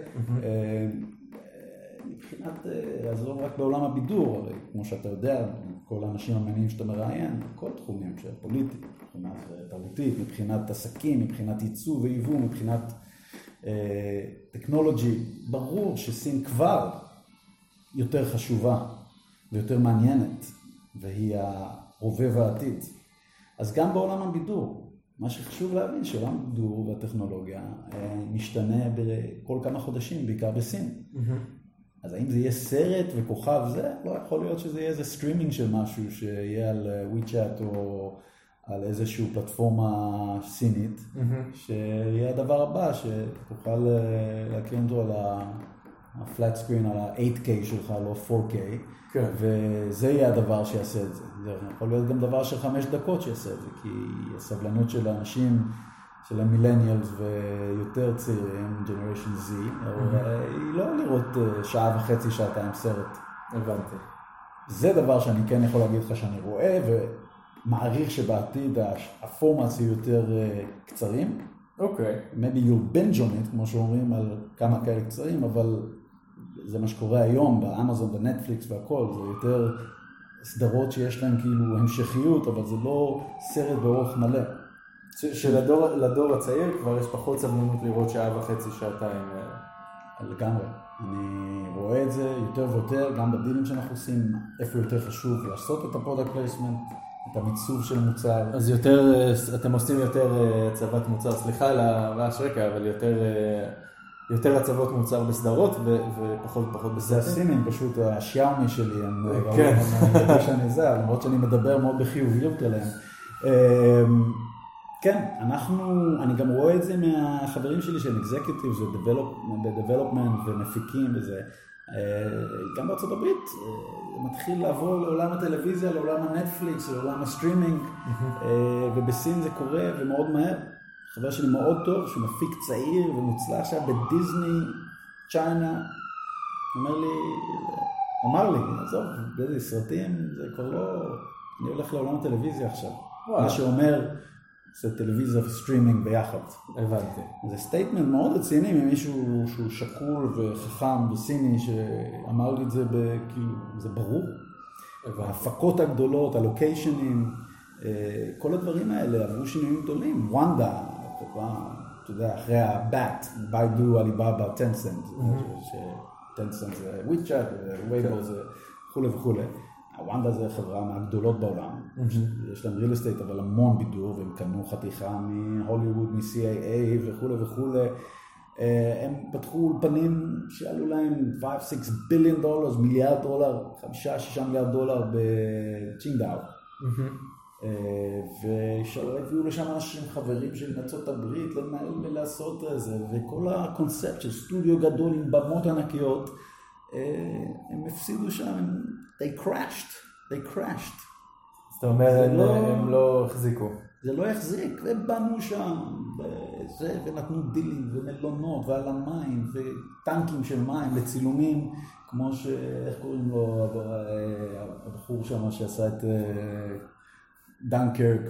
מבחינת לעזור רק בעולם הבידור, הרי כמו שאתה יודע, כל האנשים המעניינים שאתה מראיין, כל תחומים של פוליטית, מבחינת תרבותית, מבחינת עסקים, מבחינת ייצוא וייבוא, מבחינת טכנולוגי, ברור שסין כבר יותר חשובה ויותר מעניינת, והיא ההווה והעתיד. אז גם בעולם הבידור, מה שחשוב להבין שעולם הבידור והטכנולוגיה משתנה בכל כמה חודשים, בעיקר בסין. אז האם זה יהיה סרט וכוכב זה? לא יכול להיות שזה יהיה איזה סטרימינג של משהו שיהיה על WeChat או על איזושהי פלטפורמה סינית, שיהיה הדבר הבא, שתוכל להכיר אותו על ה-flat screen, על ה-8K שלך, לא 4K, וזה יהיה הדבר שיעשה את זה. זה יכול להיות גם דבר של 5 דקות שיעשה את זה, כי הסבלנות של האנשים, של המילניאלס ויותר צעירים, Generation Z, היא לא לראות שעה וחצי, שעתיים סרט. הבנתי. זה דבר שאני כן יכול להגיד לך שאני רואה, מעריך שבעתיד הפורמטס יהיו יותר קצרים. אוקיי. maybe you'll binge on it, כמו שאומרים על כמה כאלה קצרים, אבל זה מה שקורה היום באמזון, בנטפליקס והכל, זה יותר סדרות שיש להן כאילו המשכיות, אבל זה לא סרט באורך מלא. שלדור הצעיר כבר יש פחות סבלנות לראות שעה וחצי, שעתיים. לגמרי. אני רואה את זה יותר ויותר, גם בדילים שאנחנו עושים, איפה יותר חשוב לעשות את הפרודקט פלייסמנט, את המיצוב של מוצר. אז יותר, אתם עושים יותר הצבת מוצר, סליחה על הרעש רקע, אבל יותר הצבות מוצר בסדרות ופחות בסרטים. זה הסינים, פשוט השיאומי שלי, הם ראו שאני זה, למרות שאני מדבר מאוד בחיוביות עליהם. כן, אני גם רואה את זה מהחברים שלי שהם executives ו-development ומפיקים וזה. גם בארצות הברית מתחיל לעבור לעולם הטלוויזיה, לעולם הנטפליקס, לעולם הסטרימינג, ובסין זה קורה ומאוד מהר. חבר שלי מאוד טוב, שהוא מפיק צעיר ומוצלח עכשיו בדיזני, צ'יינה, אמר לי, עזוב, באיזה סרטים, זה כבר לא, אני הולך לעולם הטלוויזיה עכשיו. מה שאומר, זה טלוויזיה וסטרימינג ביחד. הבנתי. זה סטייטמנט מאוד רציני ממישהו שהוא שקול וחכם וסיני שאמר לי את זה כאילו, זה ברור. ההפקות הגדולות, הלוקיישנים, כל הדברים האלה עברו שינויים גדולים. וונדה, אתה יודע, אחרי הבאט, ביידו, עליבאבא, טנסנט, טנסנט זה וויצ'אט, ווייבו זה וכו' וכו'. וונדה זה חברה מהגדולות בעולם, יש להם ריל אסטייט אבל המון בידור, והם קנו חתיכה מהוליווד, מ-CAA וכו' וכו'. הם פתחו אולפנים שעלו להם $5-6 ביליון, $1 מיליארד, $5-6 מיליארד בצ'ינגדאו. והביאו לשם אנשים חברים של ארצות הברית לנהל ולעשות את זה, וכל הקונספט של סטודיו גדול עם במות ענקיות, הם הפסידו שם, they crashed. זאת אומרת, הם לא החזיקו. זה לא החזיק, ובנו שם, ונתנו דילים ומלונות ועל המים, וטנקים של מים לצילומים, כמו איך קוראים לו, הבחור שם שעשה את דנקרק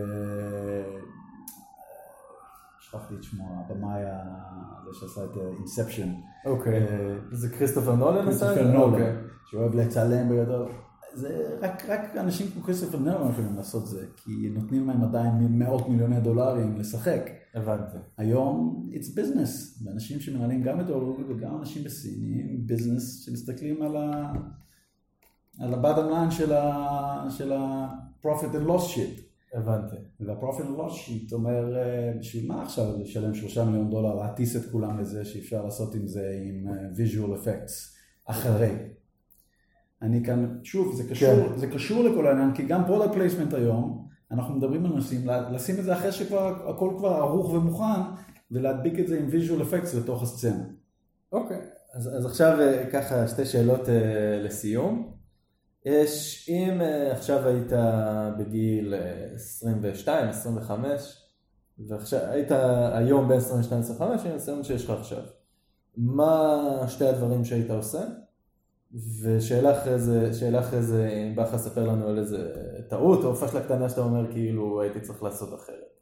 שכחתי את שמו, הבמאי הזה שעשה את אינספשן. אוקיי, זה כריסטופר נולן? כריסטופר נולן, שאוהב לצלם בידו. זה רק אנשים כמו כריסטופר נולן יכולים לעשות זה, כי נותנים להם עדיין $100 מיליון לשחק. הבנתי. היום it's business, ואנשים שמנהלים גם את הוליווד וגם אנשים בסינים, business שמסתכלים על ה-bottom line של ה-profit and loss sheet. הבנתי. וה-profit and loss sheet אומר, בשביל מה עכשיו לשלם $3 מיליון, להטיס את כולם לזה שאפשר לעשות עם זה עם visual effects אחרי. אני כאן, שוב, זה קשור לכל העניין, כי גם product placement היום, אנחנו מדברים על נושאים, לשים את זה אחרי שכבר, הכל כבר ערוך ומוכן, ולהדביק את זה עם visual effects לתוך הסצנה. אוקיי, אז עכשיו ככה שתי שאלות לסיום. אם עכשיו היית בגיל 22, 25, ועכשיו היית היום בין 22 ל-25, עם הניסיון שיש לך עכשיו, מה שתי הדברים שהיית עושה? ושאלה אחרי זה, אם בא לך לספר לנו על איזה טעות או פשלה קטנה שאתה אומר כאילו הייתי צריך לעשות אחרת.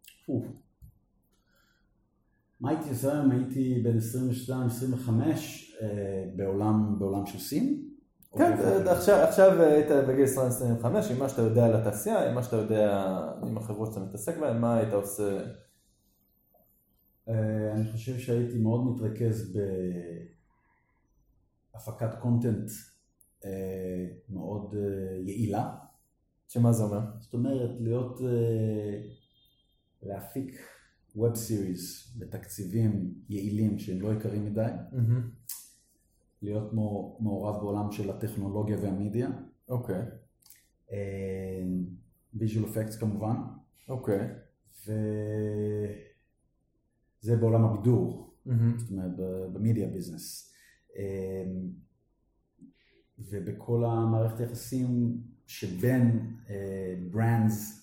מה הייתי עושה אם הייתי בין 22-25 בעולם של סין? כן, עכשיו היית בגיל 20-25, עם מה שאתה יודע על התעשייה, עם מה שאתה יודע עם החברות שאתה מתעסק בהן, מה היית עושה? אני חושב שהייתי מאוד מתרכז בהפקת קונטנט מאוד יעילה. שמה זה אומר? זאת אומרת, להפיק ווב סיריס בתקציבים יעילים שהם לא יקרים מדי. להיות מעורב בעולם של הטכנולוגיה והמידיה. אוקיי. ויז'ואל אפקטס כמובן. אוקיי. וזה בעולם הבידור, זאת אומרת במידיה ביזנס. ובכל המערכת היחסים שבין ברנדס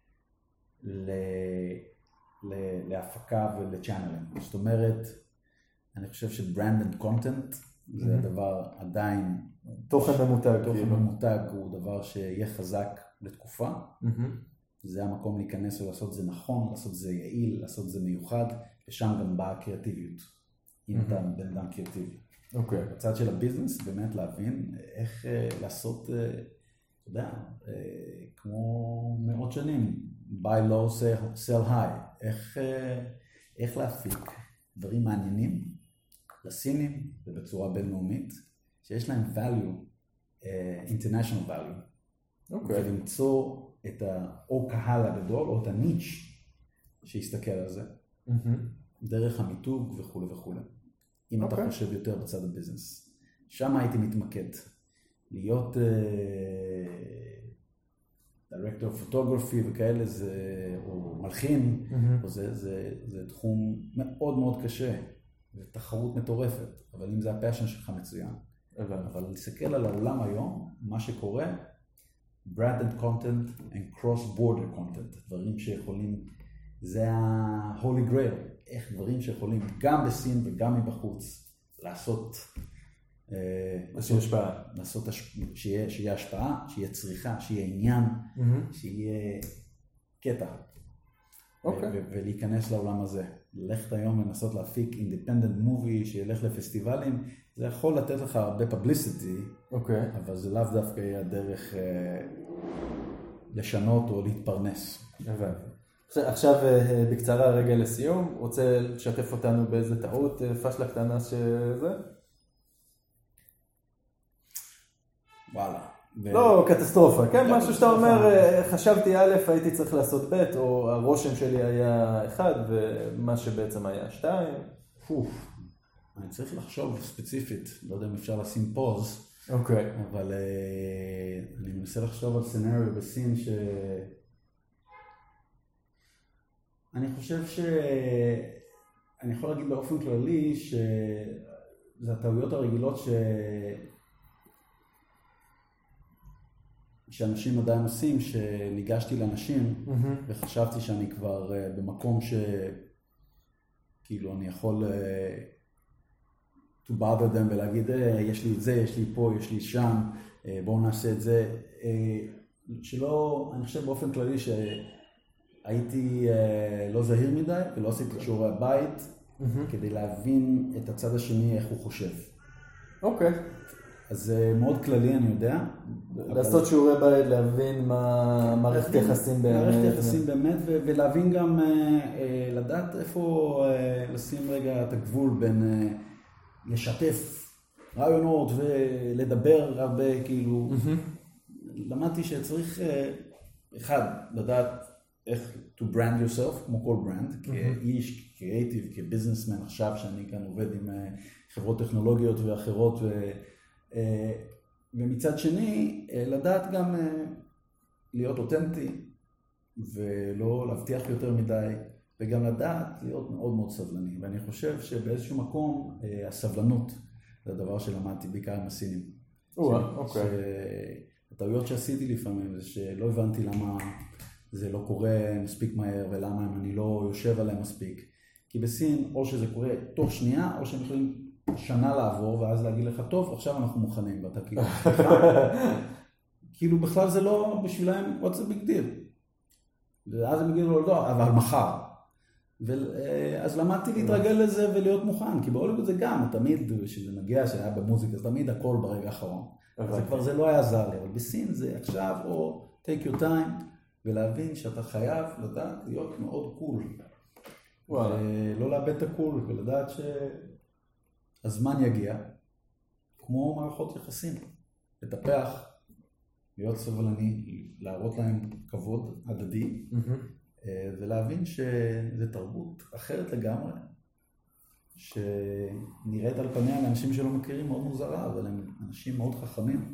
להפקה ולצ'אנלים. זאת אומרת, אני חושב שברנד אנד קונטנט זה הדבר עדיין, תוכן ממותג הוא דבר שיהיה חזק לתקופה. זה המקום להיכנס ולעשות זה נכון, לעשות זה יעיל, לעשות זה מיוחד, ושם גם באה הקריאטיביות, אם אתה בן אדם קריאטיבי. בצד של הביזנס, באמת להבין איך לעשות, אתה יודע, כמו מאות שנים, buy low, sell high, איך להפיק דברים מעניינים, לסינים ובצורה בינלאומית, שיש להם value, international value, ולמצוא את או קהל הגדול או את הניץ' שיסתכל על זה, דרך המיתוג וכו' וכו'. אם אתה חושב יותר בצד הביזנס. שם הייתי מתמקד. להיות director of photography וכאלה, או מלחין, זה תחום מאוד מאוד קשה. זה תחרות מטורפת, אבל אם זה הפשן שלך מצוין. אבל להסתכל על העולם היום, מה שקורה, branded content and cross-border content, דברים שיכולים, זה ה-holy grail, איך דברים שיכולים גם בסין וגם מבחוץ לעשות, שיהיה השפעה, שיהיה צריכה, שיהיה עניין, שיהיה קטע. ולהיכנס לעולם הזה. ללכת היום לנסות להפיק independent movie שילך לפסטיבלים, זה יכול לתת לך הרבה publicity, אבל זה לאו דווקא יהיה הדרך לשנות או להתפרנס. עכשיו בקצרה רגע לסיום, רוצה לשתף אותנו באיזה טעות, פשלה קטנה שזה? וואלה. לא, קטסטרופה, כן? משהו שאתה אומר, חשבתי א', הייתי צריך לעשות ב', או הרושם שלי היה 1, ומה שבעצם היה 2. אני צריך לחשוב ספציפית, לא יודע אם אפשר לשים פוז, אבל אני מנסה לחשוב על סנריו בסין אני חושב אני יכול להגיד באופן כללי שזה הטעויות הרגילות שאנשים עדיין עושים, שניגשתי לאנשים וחשבתי שאני כבר במקום כאילו אני יכול to bother them ולהגיד, יש לי את זה, יש לי פה, יש לי שם, בואו נעשה את זה. שלא, אני חושב באופן כללי שהייתי לא זהיר מדי ולא עשיתי את שיעורי הבית כדי להבין את הצד השני איך הוא חושב. אז זה מאוד כללי, אני יודע. לעשות שיעורי בית, להבין מה מערכת יחסים באמת. מערכת יחסים באמת, ולהבין גם, לדעת איפה לשים רגע את הגבול בין לשתף רעיונות ולדבר הרבה, כאילו. למדתי שצריך, אחד, לדעת איך to brand yourself, כמו כל ברנד, כאיש, קריאיטיב, כביזנסמן, עכשיו שאני כאן עובד עם חברות טכנולוגיות ואחרות, ומצד שני, לדעת גם להיות אותנטי, ולא להבטיח יותר מדי, וגם לדעת להיות מאוד מאוד סבלני. ואני חושב שבאיזשהו מקום, הסבלנות, זה הדבר שלמדתי בעיקר עם הסינים. הטעויות שעשיתי לפעמים, זה שלא הבנתי למה זה לא קורה מספיק מהר, ולמה אני לא יושב עליהם מספיק. כי בסין, או שזה קורה תוך שנייה, או שהם יכולים שנה לעבור, ואז להגיד לך, טוב, עכשיו אנחנו מוכנים, ואתה כאילו, כאילו בכלל זה לא בשבילם, what's the big deal? ואז הם יגידו לו, לא, אבל מחר. אז למדתי להתרגל לזה ולהיות מוכן, כי בהוליווד זה גם, תמיד, כשזה מגיע, שהיה במוזיקה, אז תמיד הכל ברגע האחרון. אז כבר זה לא היה עזר לי, אבל בסין זה עכשיו, או take your time, ולהבין שאתה חייב לדעת להיות מאוד קול. ולא לאבד את הקול, ולדעת שהזמן יגיע, כמו מערכות יחסים. לטפח, להיות סבלני, להראות להם כבוד הדדי, ולהבין שזה תרבות אחרת לגמרי, שנראית על פניה לאנשים שלא מכירים מאוד מוזרה, אבל הם אנשים מאוד חכמים,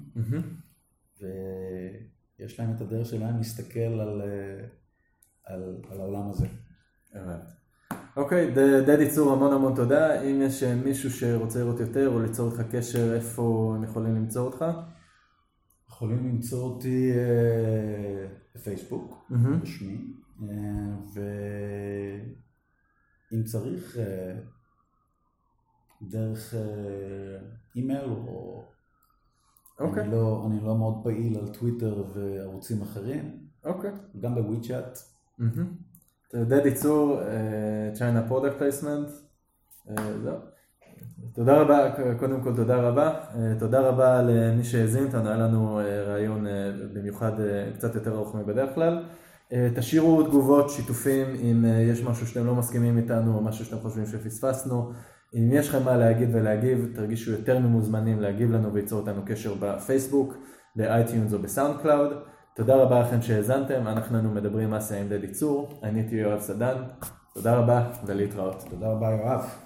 ויש להם את הדרך שלהם להסתכל על העולם הזה. אוקיי, דדי צור, המון המון תודה. אם יש מישהו שרוצה לראות יותר או ליצור איתך קשר, איפה הם יכולים למצוא אותך? יכולים למצוא אותי בפייסבוק, בשמי, ואם צריך, דרך אימייל, או אני לא מאוד פעיל על טוויטר וערוצים אחרים, גם בוויצ'אט. דדי צור, China Product Placement. תודה רבה, קודם כל תודה רבה. תודה רבה למי שהזין אותנו, היה לנו רעיון במיוחד קצת יותר ארוך מבדרך כלל. תשאירו תגובות, שיתופים, אם יש משהו שאתם לא מסכימים איתנו או משהו שאתם חושבים שפספסנו. אם יש לכם מה להגיד ולהגיב, תרגישו יותר ממוזמנים להגיב לנו וייצור אותנו קשר בפייסבוק, באייטיונס או בסאונד קלאוד. תודה רבה לכם שהאזנתם, אנחנו מדברים מעשה עם דדי צור, אני הייתי יואב סדן, תודה רבה ולהתראות. תודה רבה יואב.